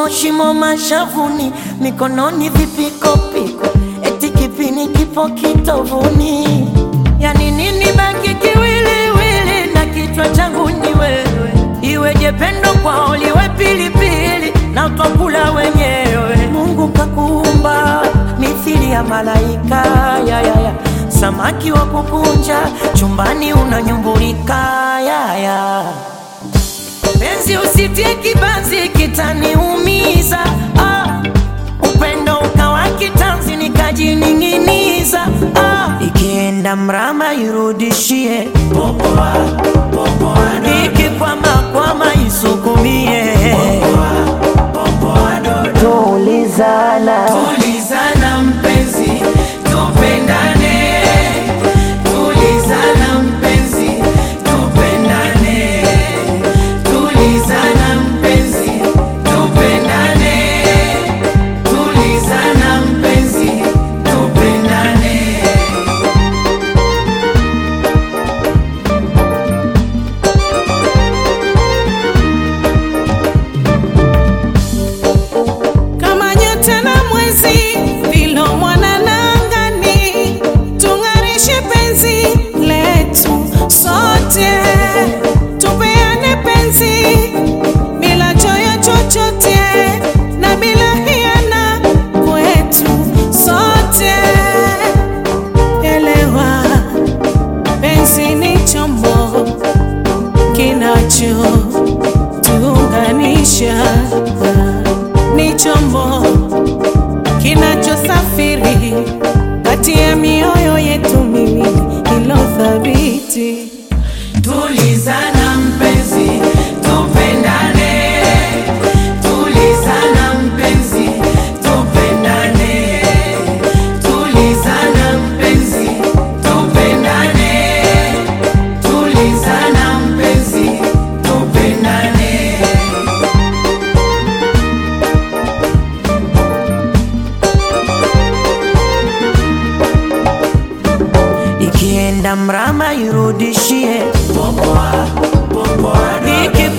shimo shimo mashavuni, mikononi vipikopiko, eti kipini kipo kitovuni. Yani nini baki kiwiliwili na kichwa changu ni wewe. Iweje pendo kwao liwe pilipili na twakula wenyewe. Mungu kakuumba mithili ya malaika, ya samaki wa kukunja chumbani unanyumbulika, ya penzi usitie kibanzi kitaniumiza, upendo ukawa kitanzi nikajining'iniza, ikienda mrama irudishie, ikikwama kwama isukumie. Tulizana mpenzi, tupendane. Tulizana mpenzi, tupendane. Tulizana mpenzi, tupendane. Tulizana mpenzi, tupendane. Kama nyota na mwezi vilo mwanana angani, tung'arishe penzi letu sote, tupeane penzi bila choyo chochote na bila hiana kwetu sote. Elewa, penzi ni chombo kinacho tuunganisha, ni chombo kinachosafiri kati ya mioyo yetu miwili ilo thabiti. Tulizana mpenzi, tupendane. Tulizana mpenzi, tupendane. Tulizana mpenzi, tupendane. Tulizana mpenzi, tupendane. ikienda mrama irudishie, Popoa, popoa, iki